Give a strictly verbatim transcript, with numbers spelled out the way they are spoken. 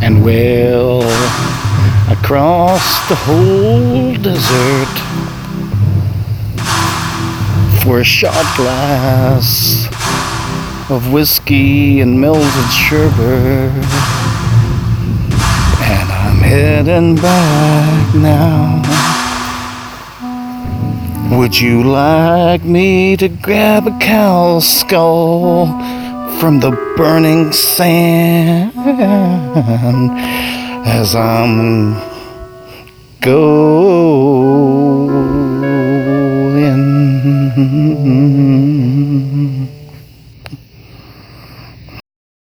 and we'll across the whole desert for a shot glass of whiskey and melted sherbet. And I'm heading back now. Would you like me to grab a cow skull from the burning sand as I'm going?